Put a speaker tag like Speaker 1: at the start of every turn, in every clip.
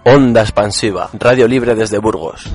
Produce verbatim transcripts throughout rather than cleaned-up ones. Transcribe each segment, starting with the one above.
Speaker 1: Onda Expansiva, radio libre desde Burgos.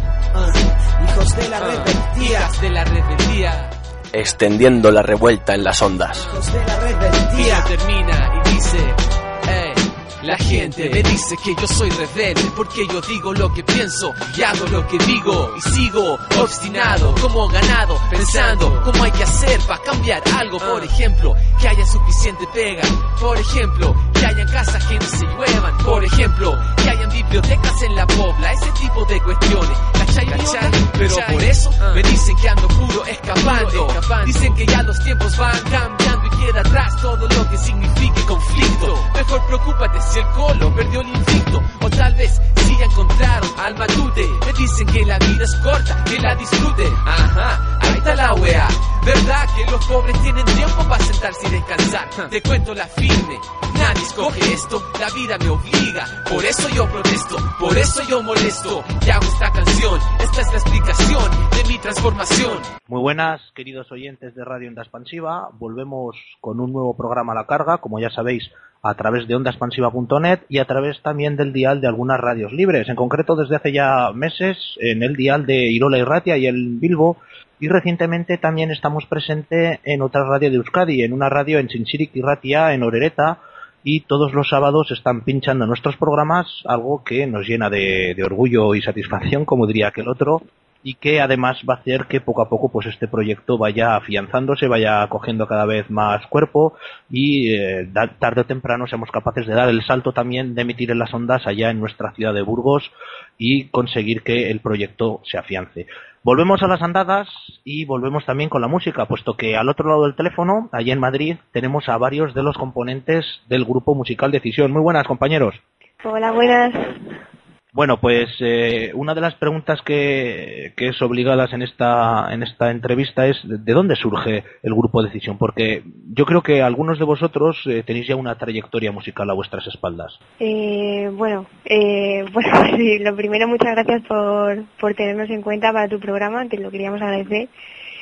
Speaker 2: Uh, hijos de la rebeldía, hijos de la rebeldía.
Speaker 1: Extendiendo la revuelta en las ondas.
Speaker 2: Hijos de la rebeldía. Termina y dice, hey. La gente me dice que yo soy rebelde porque yo digo lo que pienso y hago lo que digo y sigo obstinado como ganado pensando cómo hay que hacer para cambiar algo. Por ejemplo, que haya suficiente pega. Por ejemplo, que hayan casas que no se lluevan. Por ejemplo, que hayan bibliotecas en la pobla. Ese tipo de cuestiones. ¿Cachai, ¿Cachai? Pero por eso me dicen que ando puro escapando. Dicen que ya los tiempos van cambiando y queda atrás todo lo que signifique conflicto. Mejor preocúpate si el colo perdió el invicto, o tal vez si ya encontraron al matute. Me dicen que la vida es corta, que la disfrute. Ajá, ahí está la wea. ¿Verdad que los pobres tienen tiempo para sentarse y descansar? Te cuento la firme, nadie escoge esto, la vida me obliga. Por eso yo protesto, por eso yo molesto. Y hago esta canción, esta es la explicación de mi transformación.
Speaker 3: Muy buenas, queridos oyentes de Radio Onda Expansiva. Volvemos con un nuevo programa a la carga, como ya sabéis, a través de onda expansiva punto net y a través también del dial de algunas radios libres, en concreto desde hace ya meses en el dial de Irola y Ratia y el Bilbo, y recientemente también estamos presentes en otra radio de Euskadi, en una radio en Txintxirik y Ratia, en Orereta, y todos los sábados están pinchando nuestros programas, algo que nos llena de, de orgullo y satisfacción, como diría aquel otro, y que además va a hacer que poco a poco pues este proyecto vaya afianzándose, vaya cogiendo cada vez más cuerpo y eh, tarde o temprano seamos capaces de dar el salto también de emitir en las ondas allá en nuestra ciudad de Burgos y conseguir que el proyecto se afiance. Volvemos a las andadas y volvemos también con la música, puesto que al otro lado del teléfono, allá en Madrid, tenemos a varios de los componentes del grupo musical Decisión. Muy buenas, compañeros.
Speaker 4: Hola, buenas.
Speaker 3: Bueno, pues eh, una de las preguntas que, que es obligadas en esta en esta entrevista es ¿de dónde surge el grupo Decisión? Porque yo creo que algunos de vosotros eh, tenéis ya una trayectoria musical a vuestras espaldas.
Speaker 4: Eh, bueno, eh, bueno sí, lo primero, muchas gracias por, por tenernos en cuenta para tu programa, que lo queríamos agradecer.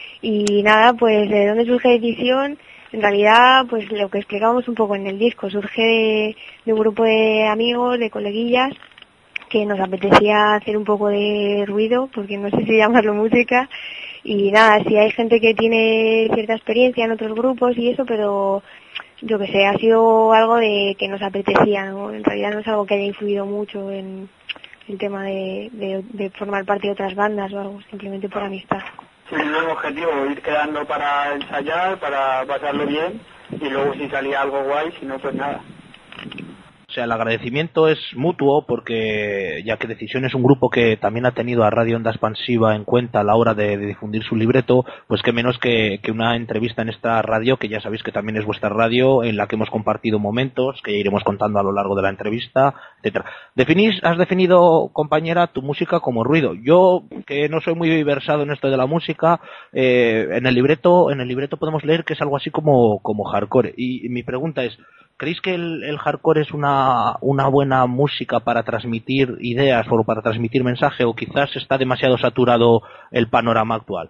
Speaker 4: Y nada, pues ¿de dónde surge Decisión? En realidad, pues lo que explicábamos un poco en el disco, surge de, de un grupo de amigos, de coleguillas, que nos apetecía hacer un poco de ruido, porque no sé si llamarlo música, y nada, si hay gente que tiene cierta experiencia en otros grupos y eso, pero yo que sé, ha sido algo de que nos apetecía, ¿no? En realidad no es algo que haya influido mucho en el tema de, de, de formar parte de otras bandas o algo, simplemente por amistad.
Speaker 5: Sí, es un objetivo, ir quedando para ensayar, para pasarlo bien, y luego si salía algo guay, si no, pues nada.
Speaker 3: O sea, el agradecimiento es mutuo porque ya que Decisión es un grupo que también ha tenido a Radio Onda Expansiva en cuenta a la hora de, de difundir su libreto, pues qué menos que, que una entrevista en esta radio, que ya sabéis que también es vuestra radio, en la que hemos compartido momentos que ya iremos contando a lo largo de la entrevista, etcétera. Definís, has definido, compañera, tu música como ruido. Yo, que no soy muy versado en esto de la música, eh, en el libreto, en el libreto podemos leer que es algo así como, como hardcore. Y, y mi pregunta es, ¿creéis que el, el hardcore es una, una buena música para transmitir ideas o para transmitir mensaje, o quizás está demasiado saturado el panorama actual?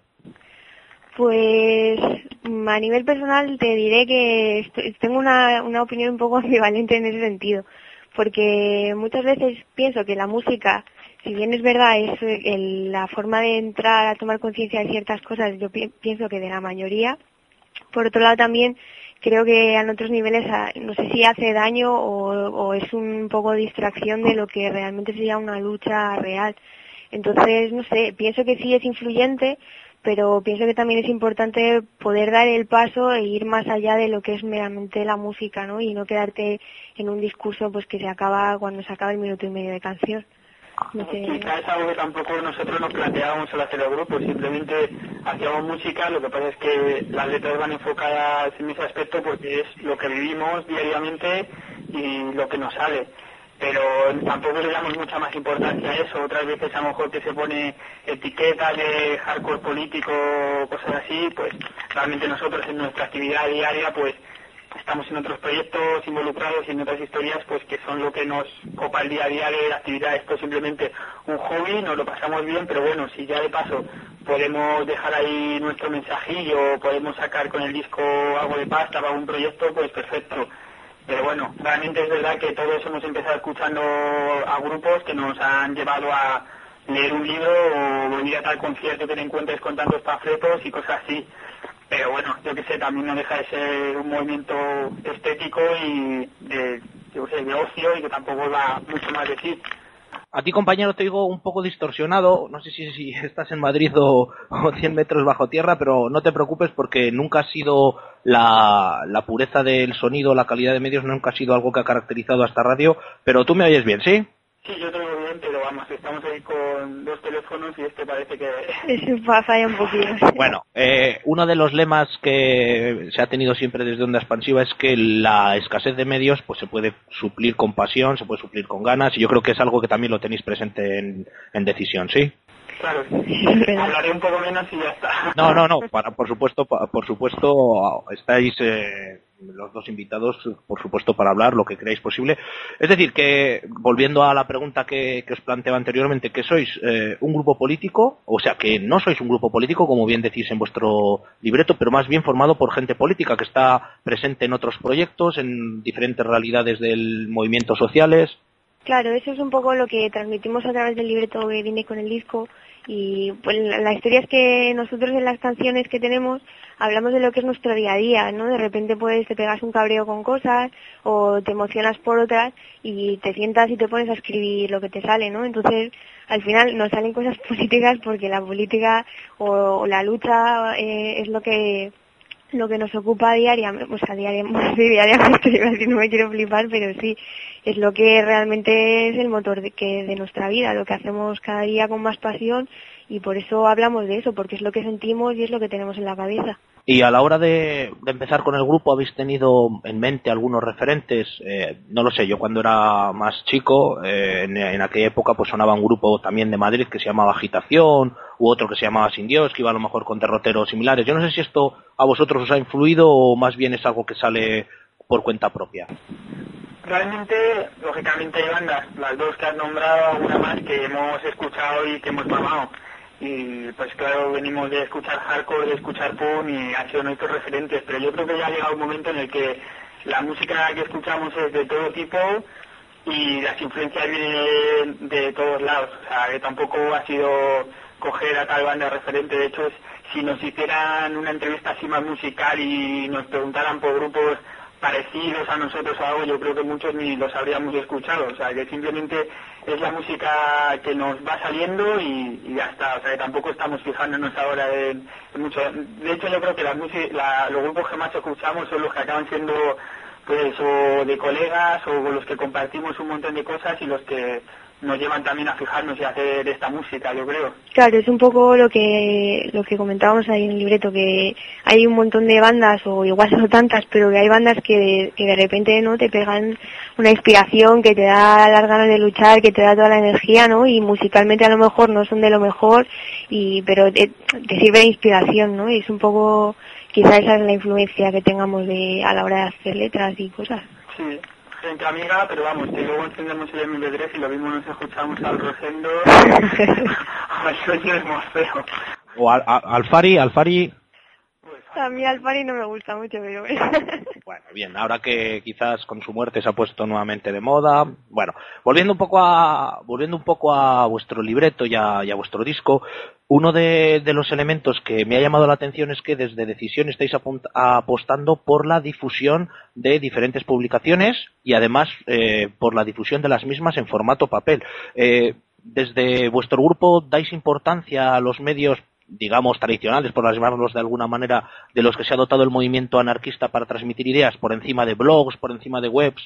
Speaker 4: Pues a nivel personal te diré que estoy, tengo una, una opinión un poco ambivalente en ese sentido, porque muchas veces pienso que la música, si bien es verdad, es el, la forma de entrar a tomar conciencia de ciertas cosas, yo pi- pienso que de la mayoría. Por otro lado también creo que en otros niveles no sé si hace daño o, o es un poco distracción de lo que realmente sería una lucha real. Entonces, no sé, pienso que sí es influyente, pero pienso que también es importante poder dar el paso e ir más allá de lo que es meramente la música, ¿no? Y no quedarte en un discurso pues que se acaba cuando se acaba el minuto y medio de canción. No sé.
Speaker 5: Quizá es algo que tampoco nosotros nos planteábamos al hacer el grupo, simplemente hacíamos música, lo que pasa es que las letras van enfocadas en ese aspecto porque es lo que vivimos diariamente y lo que nos sale, pero tampoco le damos mucha más importancia a eso. Otras veces a lo mejor que se pone etiquetas de hardcore político o cosas así, pues realmente nosotros en nuestra actividad diaria pues estamos en otros proyectos involucrados y en otras historias pues que son lo que nos copa el día a día de la actividad. Esto es simplemente un hobby, nos lo pasamos bien, pero bueno, si ya de paso podemos dejar ahí nuestro mensajillo, podemos sacar con el disco algo de pasta para un proyecto, pues perfecto. Pero bueno, realmente es verdad que todos hemos empezado escuchando a grupos que nos han llevado a leer un libro o ir a tal concierto que te encuentres con tantos panfletos y cosas así. Pero bueno, yo que sé, también no deja de ser un movimiento estético y de, yo que sé, de ocio y que tampoco va mucho más de sí.
Speaker 3: A ti, compañero, te digo un poco distorsionado, no sé si, si estás en Madrid o, o cien metros bajo tierra, pero no te preocupes porque nunca ha sido la, la pureza del sonido, la calidad de medios, nunca ha sido algo que ha caracterizado a esta radio, pero tú me oyes bien, ¿sí?
Speaker 5: Sí, yo te oigo bien, pero vamos, estamos ahí con dos teléfonos y este parece que...
Speaker 4: Eso falla un poquito.
Speaker 3: Bueno, eh, uno de los lemas que se ha tenido siempre desde Onda Expansiva es que la escasez de medios pues se puede suplir con pasión, se puede suplir con ganas, y yo creo que es algo que también lo tenéis presente en, en Decisión, ¿sí?
Speaker 5: Claro, sí. Hablaré un poco menos y ya está.
Speaker 3: No, no, no, para, por supuesto, por supuesto, estáis eh, los dos invitados, por supuesto, para hablar lo que creáis posible. Es decir, que, volviendo a la pregunta que, que os planteaba anteriormente, que sois eh, un grupo político, o sea, que no sois un grupo político, como bien decís en vuestro libreto, pero más bien formado por gente política que está presente en otros proyectos, en diferentes realidades del movimiento sociales.
Speaker 4: Claro, eso es un poco lo que transmitimos a través del libreto que viene con el disco, y pues la historia es que nosotros en las canciones que tenemos hablamos de lo que es nuestro día a día, ¿no? De repente pues te pegas un cabreo con cosas o te emocionas por otras y te sientas y te pones a escribir lo que te sale, ¿no? Entonces al final nos salen cosas políticas porque la política o, o la lucha eh, es lo que lo que nos ocupa diariamente, o sea, diariamente, sí, diariamente, iba a decir, no me quiero flipar, pero sí, es lo que realmente es el motor de, que, de nuestra vida, lo que hacemos cada día con más pasión, y por eso hablamos de eso, porque es lo que sentimos y es lo que tenemos en la cabeza.
Speaker 3: Y a la hora de, de empezar con el grupo, ¿habéis tenido en mente algunos referentes? Eh, no lo sé, yo cuando era más chico, eh, en, en aquella época pues sonaba un grupo también de Madrid que se llamaba Agitación, u otro que se llamaba Sin Dios, que iba a lo mejor con derroteros similares. Yo no sé si esto a vosotros os ha influido o más bien es algo que sale por cuenta propia.
Speaker 5: Realmente, lógicamente hay bandas, las dos que has nombrado, una más que hemos escuchado y que hemos mamado. Y pues claro, venimos de escuchar hardcore, de escuchar punk y han sido nuestros referentes, pero yo creo que ya ha llegado un momento en el que la música que escuchamos es de todo tipo y las influencias vienen de todos lados. O sea, que tampoco ha sido coger a tal banda referente. De hecho, si nos hicieran una entrevista así más musical y nos preguntaran por grupos parecidos a nosotros o algo, yo creo que muchos ni los habríamos escuchado. O sea, que simplemente es la música que nos va saliendo y, y ya está. O sea, que tampoco estamos fijándonos ahora en, en mucho. De hecho, yo creo que la música, la, los grupos que más escuchamos son los que acaban siendo pues o de colegas o con los que compartimos un montón de cosas y los que nos llevan también a fijarnos y a hacer esta música, yo creo.
Speaker 4: Claro, es un poco lo que lo que comentábamos ahí en el libreto, que hay un montón de bandas, o igual no tantas, pero que hay bandas que, que de repente no te pegan una inspiración, que te da las ganas de luchar, que te da toda la energía, ¿no? Y musicalmente a lo mejor no son de lo mejor, y pero te, te sirve de inspiración, ¿no? Y es un poco, quizá esa es la influencia que tengamos de a la hora de hacer letras y cosas.
Speaker 5: Sí. Gente amiga, pero vamos, que luego encendemos el eme pe tres y lo mismo nos escuchamos al Rosendo al sueño de Morfeo.
Speaker 3: O al, al, Alfari, Alfari...
Speaker 4: A mí Alfari no me gusta mucho, pero bueno.
Speaker 3: Bueno, bien, ahora que quizás con su muerte se ha puesto nuevamente de moda. Bueno, volviendo un poco a volviendo un poco a vuestro libreto y a, y a vuestro disco, uno de, de los elementos que me ha llamado la atención es que desde Decisión estáis apunt- apostando por la difusión de diferentes publicaciones y además eh, por la difusión de las mismas en formato papel. Eh, desde vuestro grupo dais importancia a los medios, digamos, tradicionales, por llamarlos de alguna manera, de los que se ha dotado el movimiento anarquista para transmitir ideas, por encima de blogs, por encima de webs?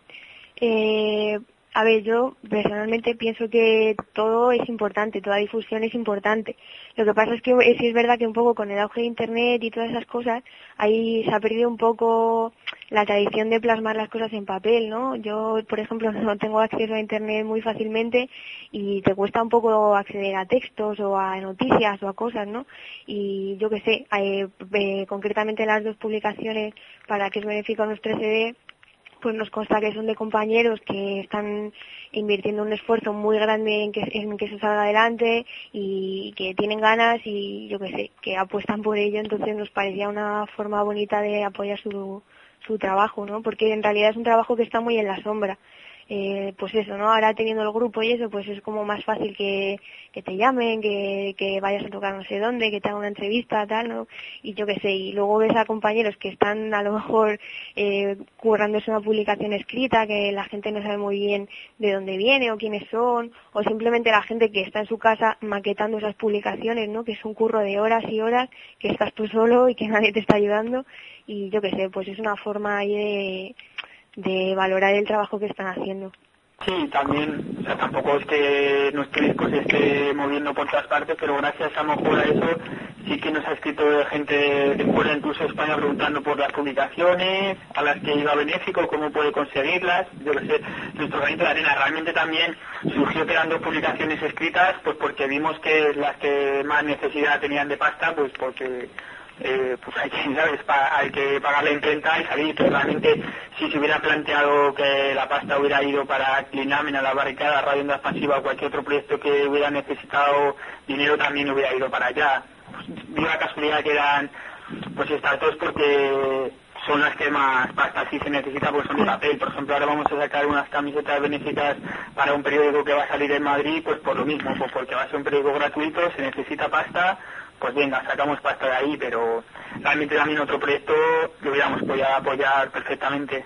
Speaker 4: Eh, a ver, yo personalmente pienso que todo es importante, toda difusión es importante. Lo que pasa es que sí es verdad que un poco con el auge de Internet y todas esas cosas, ahí se ha perdido un poco la tradición de plasmar las cosas en papel, ¿no? Yo, por ejemplo, no tengo acceso a Internet muy fácilmente y te cuesta un poco acceder a textos o a noticias o a cosas, ¿no? Y yo qué sé, eh, eh, concretamente las dos publicaciones para que os beneficie nuestro C D, pues nos consta que son de compañeros que están invirtiendo un esfuerzo muy grande en que, en que eso salga adelante y que tienen ganas y yo qué sé, que apuestan por ello, entonces nos parecía una forma bonita de apoyar su, su trabajo, ¿no? Porque en realidad es un trabajo que está muy en la sombra. Eh, pues eso, ¿no? Ahora teniendo el grupo y eso, pues es como más fácil que, que te llamen, que, que vayas a tocar no sé dónde, que te hagan una entrevista, tal, ¿no? Y yo qué sé, y luego ves a compañeros que están a lo mejor eh, currándose una publicación escrita, que la gente no sabe muy bien de dónde viene o quiénes son, o simplemente la gente que está en su casa maquetando esas publicaciones, ¿no? Que es un curro de horas y horas, que estás tú solo y que nadie te está ayudando, y yo qué sé, pues es una forma ahí de... de valorar el trabajo que están haciendo.
Speaker 5: Sí, también, o sea, tampoco es que nuestro disco se esté moviendo por todas partes, pero gracias a lo mejor a eso sí que nos ha escrito gente de fuera, incluso de España, preguntando por las publicaciones, a las que iba benéfico, cómo puede conseguirlas. Yo que sé, nuestro granito de arena realmente también surgió creando publicaciones escritas, pues porque vimos que las que más necesidad tenían de pasta, pues porque... Eh, pues hay que, ¿sabes? Pa- hay que pagar la imprenta y salir, pero realmente si se hubiera planteado que la pasta hubiera ido para Clinamen, a la barricada, Radio Onda Expansiva o cualquier otro proyecto que hubiera necesitado dinero, también hubiera ido para allá. Pues, dio la casualidad que eran pues estas dos, porque son las que más pasta sí se necesita, porque son de papel. Por ejemplo, ahora vamos a sacar unas camisetas benéficas para un periódico que va a salir en Madrid, pues por lo mismo, pues porque va a ser un periódico gratuito, se necesita pasta. Pues venga, sacamos pasta de ahí, pero realmente también otro proyecto lo hubiéramos podido apoyar perfectamente.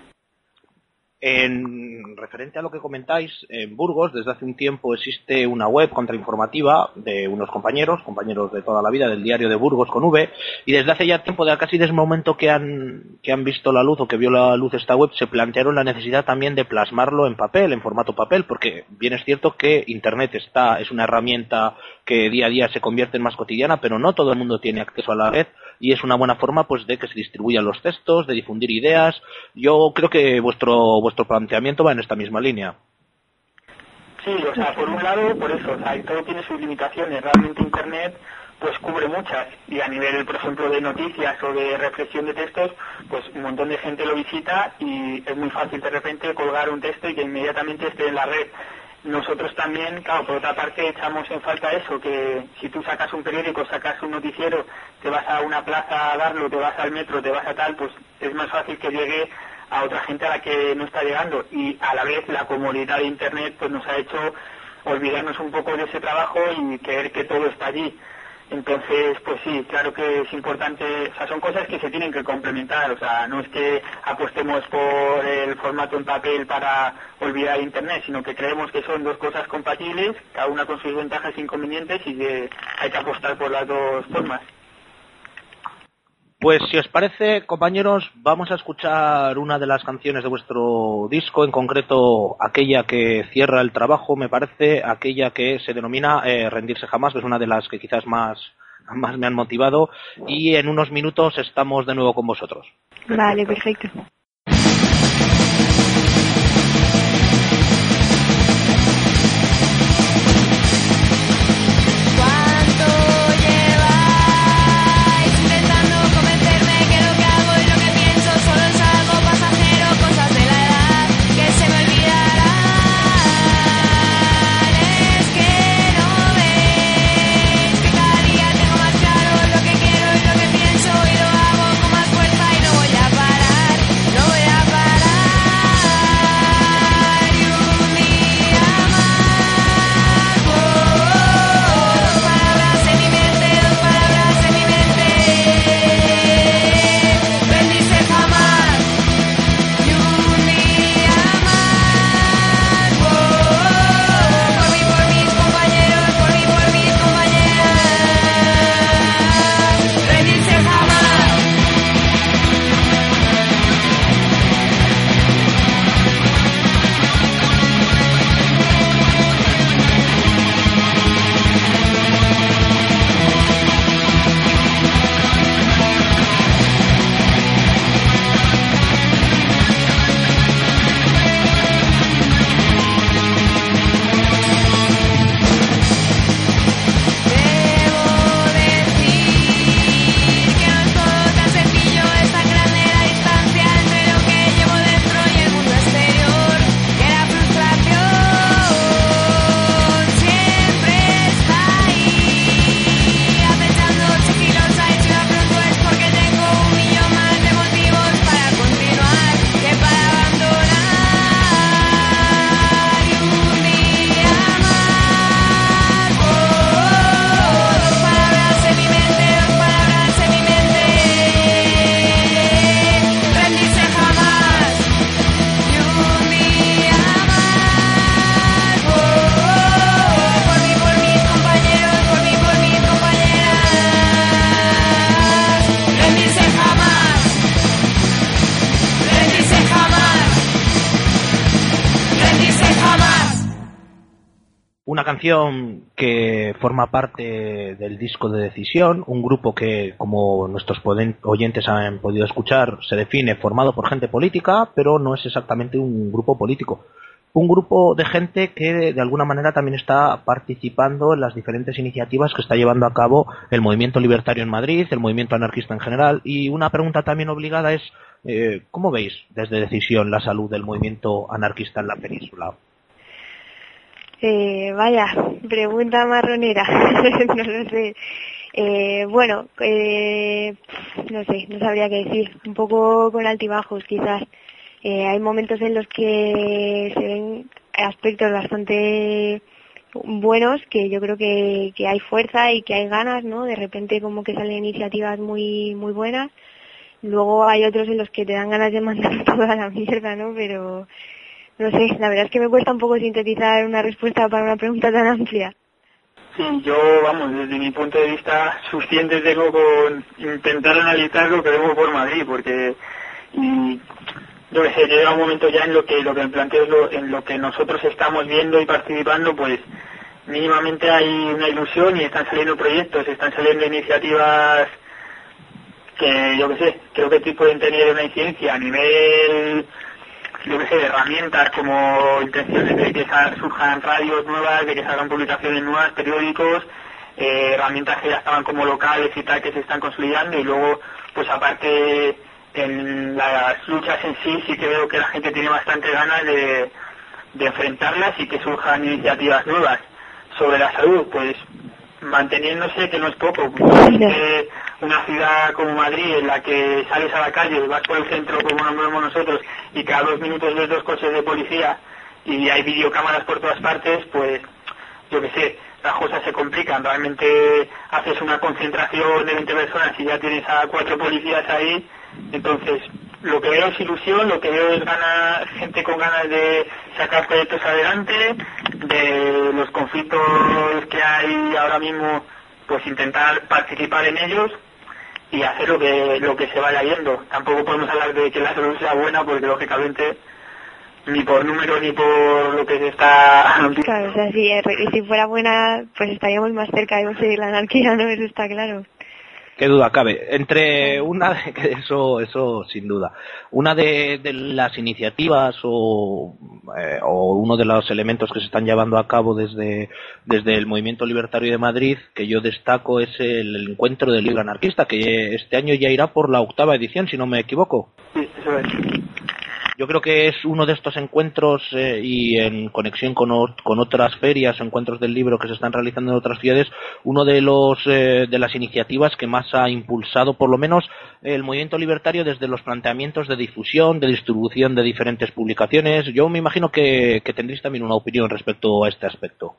Speaker 3: En referente a lo que comentáis, en Burgos desde hace un tiempo existe una web contrainformativa de unos compañeros, compañeros de toda la vida, del diario de Burgos con V, y desde hace ya tiempo, de casi desde el momento que han, que han visto la luz o que vio la luz esta web, se plantearon la necesidad también de plasmarlo en papel, en formato papel, porque bien es cierto que Internet está, es una herramienta que día a día se convierte en más cotidiana, pero no todo el mundo tiene acceso a la red, y es una buena forma pues de que se distribuyan los textos, de difundir ideas. Yo creo que vuestro vuestro planteamiento va en esta misma línea.
Speaker 5: Sí, o sea, por un lado, por eso, o sea, todo tiene sus limitaciones. Realmente Internet pues cubre muchas, y a nivel, por ejemplo, de noticias o de reflexión de textos, pues un montón de gente lo visita y es muy fácil de repente colgar un texto y que inmediatamente esté en la red. Nosotros también, claro, por otra parte echamos en falta eso, que si tú sacas un periódico, sacas un noticiero, te vas a una plaza a darlo, te vas al metro, te vas a tal, pues es más fácil que llegue a otra gente a la que no está llegando, y a la vez la comodidad de Internet pues nos ha hecho olvidarnos un poco de ese trabajo y creer que todo está allí. Entonces, pues sí, claro que es importante, o sea, son cosas que se tienen que complementar, o sea, no es que apostemos por el formato en papel para olvidar Internet, sino que creemos que son dos cosas compatibles, cada una con sus ventajas e inconvenientes, y que hay que apostar por las dos formas.
Speaker 3: Pues si os parece, compañeros, vamos a escuchar una de las canciones de vuestro disco, en concreto aquella que cierra el trabajo, me parece, aquella que se denomina eh, Rendirse Jamás, que es una de las que quizás más, más me han motivado, y en unos minutos estamos de nuevo con vosotros.
Speaker 4: Vale, perfecto.
Speaker 6: Lo que quiero y lo que pienso, y lo hago con más fuerza y no voy a parar.
Speaker 3: Una canción que forma parte del disco de Decisión, un grupo que, como nuestros oyentes han podido escuchar, se define formado por gente política, pero no es exactamente un grupo político. Un grupo de gente que de alguna manera también está participando en las diferentes iniciativas que está llevando a cabo el movimiento libertario en Madrid, el movimiento anarquista en general. Y una pregunta también obligada es, eh, ¿cómo veis desde Decisión la salud del movimiento anarquista en la península?
Speaker 4: Eh, vaya, pregunta marronera, no lo sé. Eh, bueno, eh, no sé, no sabría qué decir. Un poco con altibajos, quizás. Eh, hay momentos en los que se ven aspectos bastante buenos, que yo creo que, que hay fuerza y que hay ganas, ¿no? De repente como que salen iniciativas muy muy buenas. Luego hay otros en los que te dan ganas de mandar toda la mierda, ¿no? Pero no sé, la verdad es que me cuesta un poco sintetizar una respuesta para una pregunta tan amplia.
Speaker 5: Sí, yo, vamos, desde mi punto de vista, suficiente tengo con intentar analizar lo que vemos por Madrid, porque y, yo que sé, llega un momento ya en lo que lo que planteo es lo, en lo que nosotros estamos viendo y participando, pues mínimamente hay una ilusión y están saliendo proyectos, están saliendo iniciativas que, yo que sé, creo que pueden tener una incidencia a nivel, yo que sé, de herramientas como intenciones de que surjan radios nuevas, de que salgan publicaciones nuevas, periódicos, eh, herramientas que ya estaban como locales y tal, que se están consolidando, y luego, pues aparte, en las luchas en sí, sí que veo que la gente tiene bastante ganas de, de enfrentarlas y que surjan iniciativas nuevas. Sobre la salud, pues manteniéndose, que no es poco, porque una ciudad como Madrid, en la que sales a la calle, vas por el centro como nos movemos nosotros, y cada dos minutos ves dos coches de policía y hay videocámaras por todas partes, pues yo que sé, las cosas se complican. Realmente haces una concentración de veinte personas y ya tienes a cuatro policías ahí. Entonces, lo que veo es ilusión, lo que veo es ganas, gente con ganas de sacar proyectos adelante, de los conflictos que hay ahora mismo, pues intentar participar en ellos y hacer lo que lo que se vaya yendo. Tampoco podemos hablar de que la salud sea buena, porque lógicamente ni por números ni por lo que se está...
Speaker 4: Claro, o sea, si, si fuera buena, pues estaríamos más cerca de conseguir la anarquía, ¿no? Eso está claro.
Speaker 3: Qué duda cabe. Entre una de, eso, eso sin duda. Una de, de las iniciativas o, eh, o uno de los elementos que se están llevando a cabo desde, desde el Movimiento Libertario de Madrid, que yo destaco, es el encuentro del libro anarquista, que este año ya irá por la octava edición, si no me equivoco.
Speaker 5: Sí, eso es.
Speaker 3: Yo creo que es uno de estos encuentros eh, y en conexión con, o, con otras ferias, encuentros del libro que se están realizando en otras ciudades, uno de los eh, de las iniciativas que más ha impulsado, por lo menos, el movimiento libertario desde los planteamientos de difusión, de distribución de diferentes publicaciones. Yo me imagino que, que tendréis también una opinión respecto a este aspecto.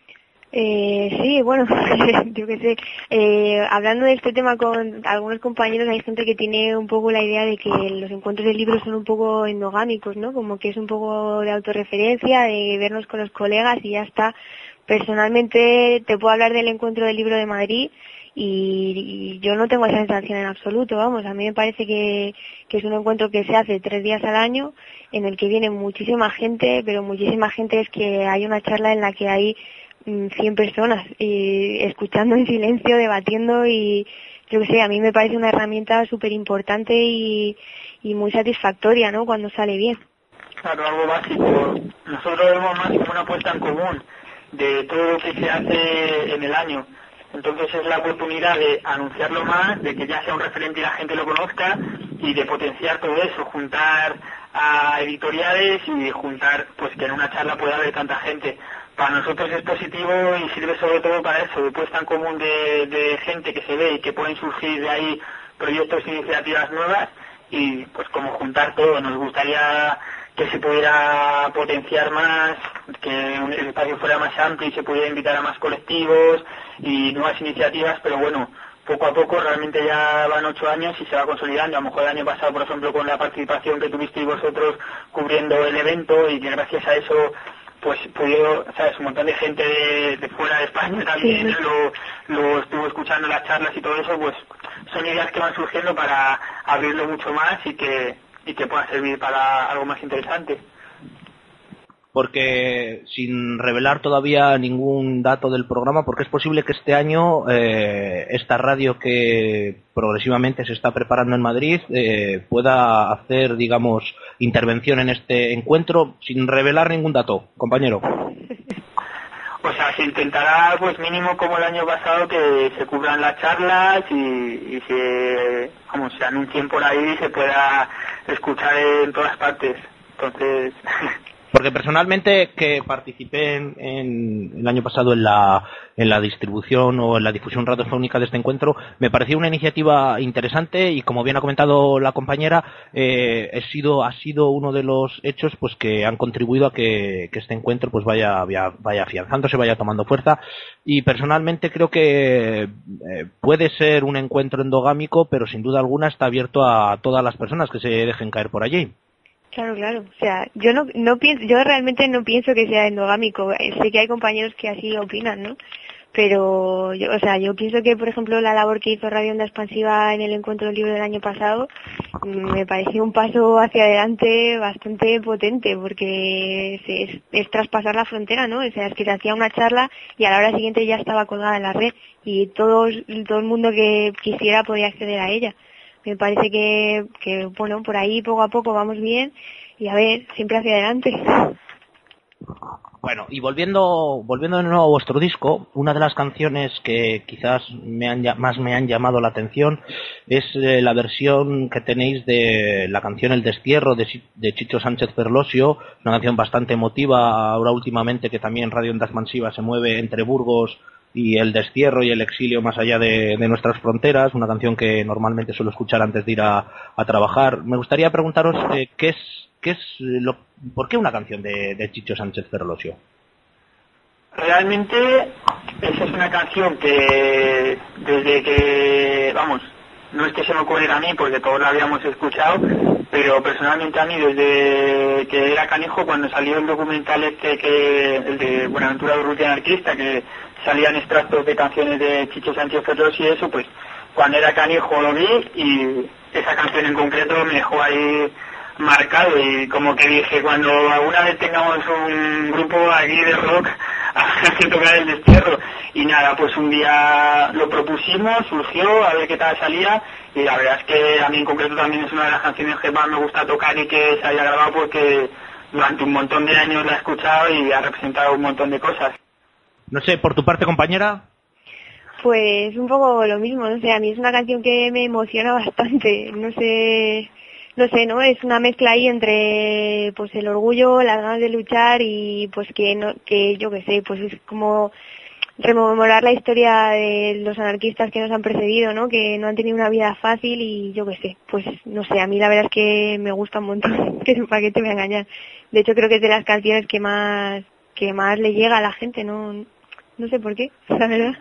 Speaker 4: Eh, sí, bueno, yo qué sé, eh, hablando de este tema con algunos compañeros, hay gente que tiene un poco la idea de que los encuentros del libro son un poco endogámicos, ¿no? Como que es un poco de autorreferencia, de vernos con los colegas y ya está. Personalmente te puedo hablar del encuentro del libro de Madrid y, y yo no tengo esa sensación en absoluto, vamos, a mí me parece que, que es un encuentro que se hace tres días al año, en el que viene muchísima gente, pero muchísima gente es que hay una charla en la que hay cien personas y escuchando en silencio, debatiendo, y yo que sé, a mí me parece una herramienta súper importante y, y muy satisfactoria, ¿no? Cuando sale bien.
Speaker 5: Claro, algo básico. Nosotros vemos más como una apuesta en común de todo lo que se hace en el año. Entonces es la oportunidad de anunciarlo más, de que ya sea un referente y la gente lo conozca, y de potenciar todo eso, juntar a editoriales y juntar, pues que en una charla pueda haber tanta gente. Para nosotros es positivo y sirve sobre todo para eso, de puesta en común de, de gente que se ve y que pueden surgir de ahí proyectos e iniciativas nuevas, y pues como juntar todo. Nos gustaría que se pudiera potenciar más, que el espacio fuera más amplio y se pudiera invitar a más colectivos y nuevas iniciativas, pero bueno, poco a poco, realmente ya van ocho años y se va consolidando. A lo mejor el año pasado, por ejemplo, con la participación que tuvisteis vosotros cubriendo el evento, y que gracias a eso pues pudieron, sabes, un montón de gente de, de fuera de España también sí. lo, lo estuvo escuchando las charlas y todo eso, pues son ideas que van surgiendo para abrirlo mucho más y que y que pueda servir para algo más interesante.
Speaker 3: porque sin revelar todavía ningún dato del programa, porque es posible que este año eh, esta radio que progresivamente se está preparando en Madrid eh, pueda hacer, digamos, intervención en este encuentro sin revelar ningún dato, compañero.
Speaker 5: O sea, se intentará, pues mínimo como el año pasado, que se cubran las charlas y, y se, vamos, se anuncien por ahí y se pueda escuchar en todas partes. Entonces...
Speaker 3: Porque personalmente, que participé en, en el año pasado en la, en la distribución o en la difusión radiofónica de este encuentro, me pareció una iniciativa interesante y, como bien ha comentado la compañera, eh, he sido, ha sido uno de los hechos pues que han contribuido a que, que este encuentro pues vaya, vaya, vaya afianzándose, vaya tomando fuerza. Y personalmente creo que eh, puede ser un encuentro endogámico, pero sin duda alguna está abierto a todas las personas que se dejen caer por allí.
Speaker 4: Claro, claro. O sea, yo no, no pienso, yo realmente no pienso que sea endogámico. Sé que hay compañeros que así opinan, ¿no? Pero, yo, o sea, yo pienso que, por ejemplo, la labor que hizo Radio Onda Expansiva en el Encuentro del Libro del año pasado me pareció un paso hacia adelante bastante potente, porque es, es, es traspasar la frontera, ¿no? O sea, es que se hacía una charla y a la hora siguiente ya estaba colgada en la red y todo, todo el mundo que quisiera podía acceder a ella. Me parece que, que, bueno, por ahí poco a poco vamos bien y a ver, siempre hacia adelante.
Speaker 3: Bueno, y volviendo volviendo de nuevo a vuestro disco, una de las canciones que quizás me han, más me han llamado la atención es eh, la versión que tenéis de la canción El Destierro de, de Chicho Sánchez Ferlosio, una canción bastante emotiva ahora últimamente, que también Radio Onda Expansiva se mueve entre Burgos y el destierro y el exilio más allá de, de nuestras fronteras, una canción que normalmente suelo escuchar antes de ir a, a trabajar. Me gustaría preguntaros eh, qué es, qué es lo, ¿por qué una canción de, de Chicho Sánchez Ferlosio?
Speaker 5: Realmente esa es una canción que desde que, vamos, no es que se me ocurriera a mí porque todos la habíamos escuchado, pero personalmente a mí desde que era canijo, cuando salió el documental este, que el de Buenaventura Durruti Anarquista, que salían extractos de canciones de Chicho Sánchez Ferlosio y eso, pues cuando era canijo lo vi y esa canción en concreto me dejó ahí marcado y como que dije, cuando alguna vez tengamos un grupo aquí de rock a que tocar El Destierro, y nada, pues un día lo propusimos, surgió, a ver qué tal salía, y la verdad es que a mí en concreto también es una de las canciones que más me gusta tocar y que se haya grabado porque durante un montón de años la he escuchado y ha representado un montón de cosas.
Speaker 3: No sé, por tu parte, compañera.
Speaker 4: Pues un poco lo mismo, no sé, a mí es una canción que me emociona bastante, no sé, no sé, ¿no? Es una mezcla ahí entre, pues, el orgullo, las ganas de luchar y, pues, que, no, que yo qué sé, pues es como rememorar la historia de los anarquistas que nos han precedido, ¿no? Que no han tenido una vida fácil y yo qué sé, pues, no sé, a mí la verdad es que me gusta un montón, que para qué te voy a engañar. De hecho, creo que es de las canciones que más, que más le llega a la gente, ¿no? No sé por qué, la verdad.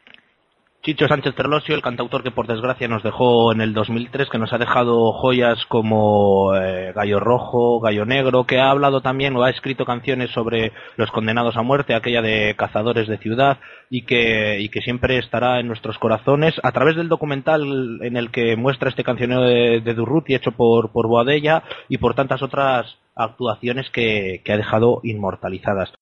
Speaker 3: Chicho Sánchez Ferlosio, el cantautor que por desgracia nos dejó en el dos mil tres, que nos ha dejado joyas como eh, Gallo Rojo, Gallo Negro, que ha hablado también o ha escrito canciones sobre los condenados a muerte, aquella de Cazadores de Ciudad, y que, y que siempre estará en nuestros corazones a través del documental en el que muestra este cancionero de, de Durruti hecho por, por Boadella y por tantas otras actuaciones que, que ha dejado inmortalizadas.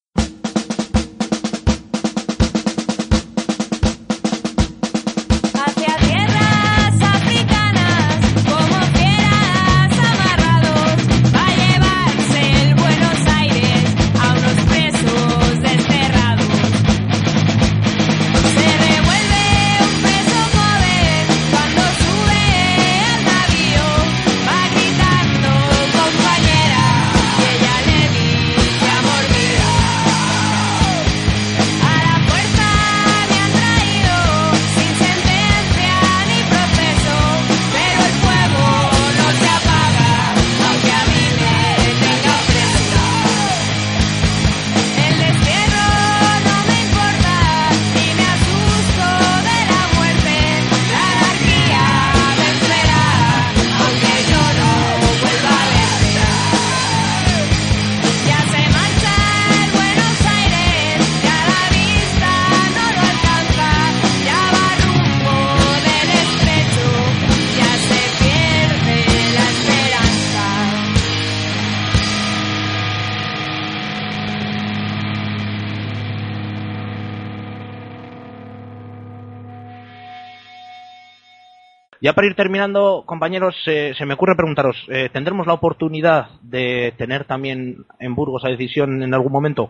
Speaker 6: Compañera, que ella le dice amor mío.
Speaker 3: Ya para ir terminando, compañeros, eh, se me ocurre preguntaros, eh, ¿tendremos la oportunidad de tener también en Burgos a Decisión en algún momento?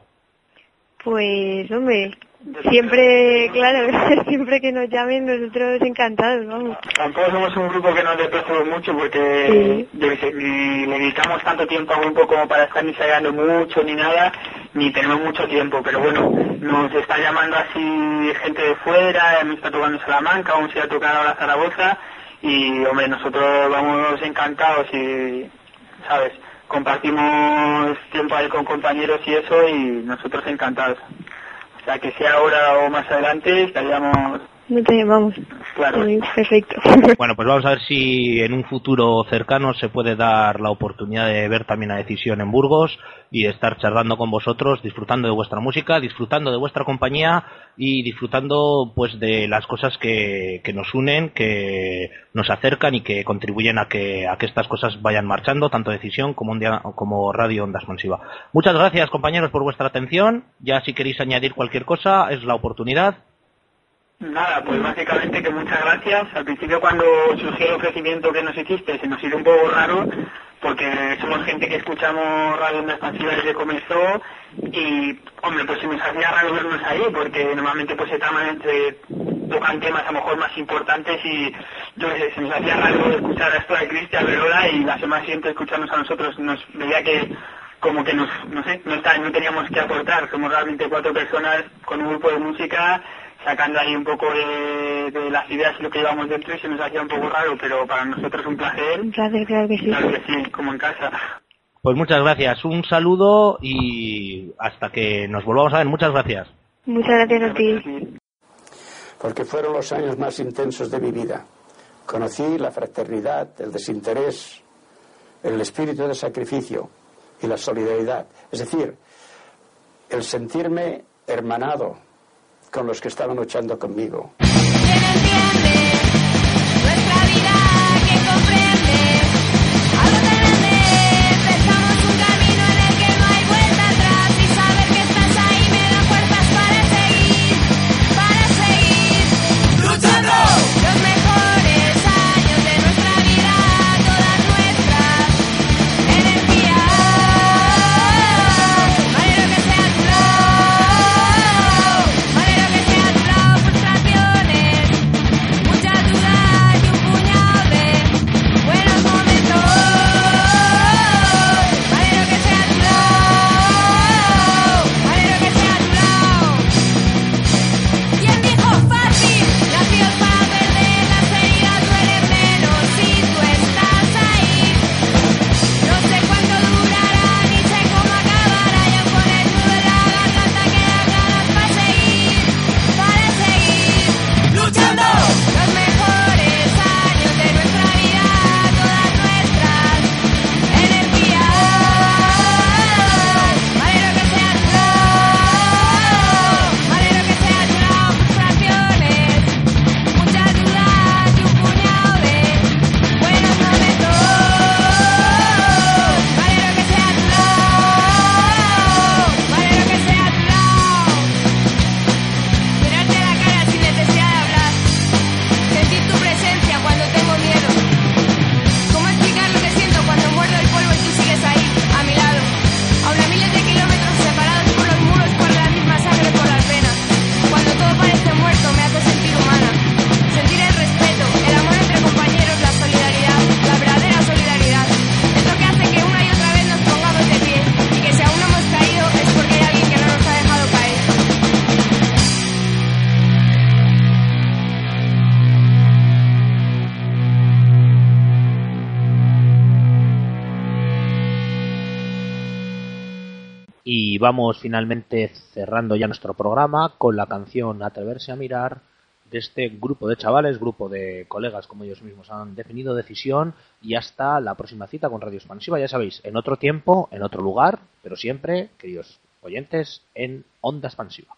Speaker 4: Pues, hombre, siempre, claro, siempre que nos llamen nosotros encantados, vamos.
Speaker 5: Tampoco somos un grupo que nos desplazamos mucho porque
Speaker 4: Sí.
Speaker 5: yo qué sé, ni le dedicamos tanto tiempo al grupo como para estar ni ensayando mucho ni nada, ni tenemos mucho tiempo, pero bueno, nos está llamando así gente de fuera, me está tocando Salamanca, vamos a ir a tocar ahora Zaragoza y, hombre, nosotros vamos encantados y, ¿sabes? Compartimos tiempo ahí con compañeros y eso y nosotros encantados. O sea, que sea ahora o más adelante estaríamos...
Speaker 4: No te llamamos.
Speaker 5: Claro.
Speaker 4: Sí, perfecto.
Speaker 3: Bueno, pues vamos a ver si en un futuro cercano se puede dar la oportunidad de ver también a Decisión en Burgos y de estar charlando con vosotros, disfrutando de vuestra música, disfrutando de vuestra compañía y disfrutando pues de las cosas que, que nos unen, que nos acercan y que contribuyen a que, a que estas cosas vayan marchando, tanto Decisión como, un día, como Radio Onda Expansiva. Muchas gracias, compañeros, por vuestra atención. Ya si queréis añadir cualquier cosa, es la oportunidad.
Speaker 5: Nada, pues básicamente que muchas gracias. Al principio cuando surgió el ofrecimiento que nos hiciste se nos hizo un poco raro porque somos gente que escuchamos Radio Onda Expansiva desde que comenzó y, hombre, pues se nos hacía raro vernos ahí porque normalmente pues se, taman, se tocan temas a lo mejor más importantes y yo qué sé, se nos hacía raro escuchar esto de Cristian Verola y la semana siguiente escucharnos a nosotros. Nos veía que como que nos, no sé, no, está, no teníamos que aportar. Somos realmente cuatro personas con un grupo de música sacando ahí un poco de, de las ideas y lo que llevamos dentro y se nos hacía un poco raro, pero para nosotros un placer.
Speaker 4: Un placer, claro que sí.
Speaker 5: Claro que sí, como en casa.
Speaker 3: Pues muchas gracias, un saludo y hasta que nos volvamos a ver. Muchas gracias.
Speaker 4: Muchas gracias a ti.
Speaker 6: Porque fueron los años más intensos de mi vida. Conocí la fraternidad, el desinterés, el espíritu de sacrificio y la solidaridad. Es decir, el sentirme hermanado con los que estaban luchando conmigo.
Speaker 7: ¿Quién entiende nuestra vida? ¿Quién comprende algo tan grande? Empezamos un camino en el que no hay vuelta atrás y saber que estás ahí me da fuerzas para seguir, para seguir luchando. Los mejores años de nuestra vida, todas nuestras energías. Manero que sea tu lado, manero que sea tu lado, frustraciones, muchas dudas y un puñado de buenos momentos. Manero que sea tu lado, manero que sea tu lado. ¿Quién dijo fácil? Nacidos para perder, las heridas duelen menos si tú estás ahí. No sé cuánto durará, ni sé cómo acabará. Ya con el nudo en la garganta quedan ganas para seguir, para seguir luchando. Los mejores años de nuestra vida, todas nuestras energías. Manero que sea tu lado, manero que sea tu lado, frustraciones, muchas dudas y un puñado de buenos momentos. Manero que sea tu lado, manero que sea tu lado. Mirarte a la cara sin necesidad de hablar, sentir tu presencia cuando tengo miedo. ¿Cómo explicar lo que siento cuando muerdo el polvo y tú sigues ahí, a mi lado? Aún a miles de kilómetros separados por los muros corre la misma sangre por las venas. Cuando todo parece muerto me hace sentir humana. Sentir el respeto, el amor entre compañeros, la solidaridad, la verdadera solidaridad. Es lo que hace que una y otra vez nos pongamos de pie y que si aún no hemos caído es porque hay alguien que no nos ha dejado caer.
Speaker 3: Y vamos finalmente cerrando ya nuestro programa con la canción Atreverse a mirar de este grupo de chavales, grupo de colegas como ellos mismos han definido, Decisión, y hasta la próxima cita con Radio Expansiva, ya sabéis, en otro tiempo, en otro lugar, pero siempre, queridos oyentes, en Onda Expansiva.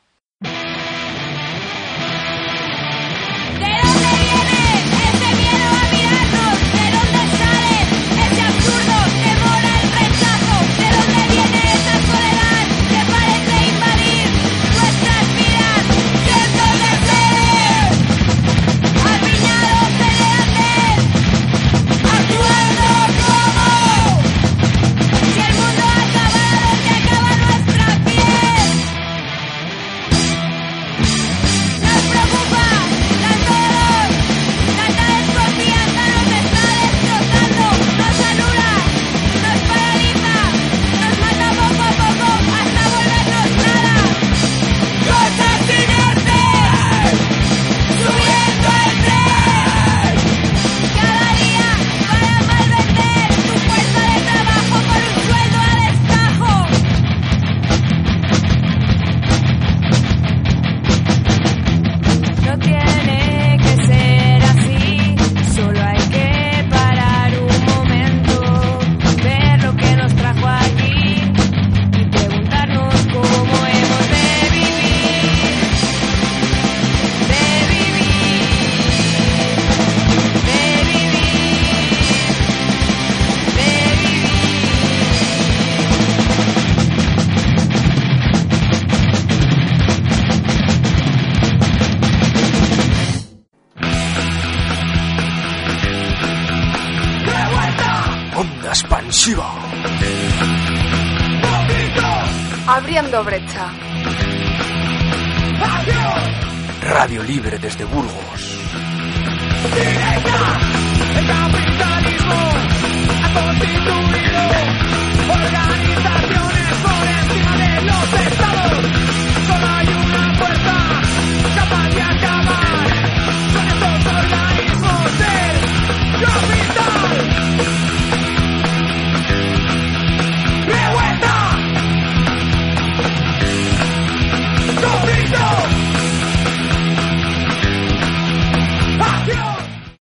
Speaker 7: ¿De dónde viene ese miedo a mirarnos? ¿De dónde sale ese absurdo temor al rechazo? ¿De dónde viene esa soledad que parece invadir nuestras vidas? Cientos de seres arpiñados en el andén,
Speaker 8: Abriendo brecha.
Speaker 1: Radio Libre desde Burgos.
Speaker 9: El capitalismo ha constituido organizaciones por encima de los estados.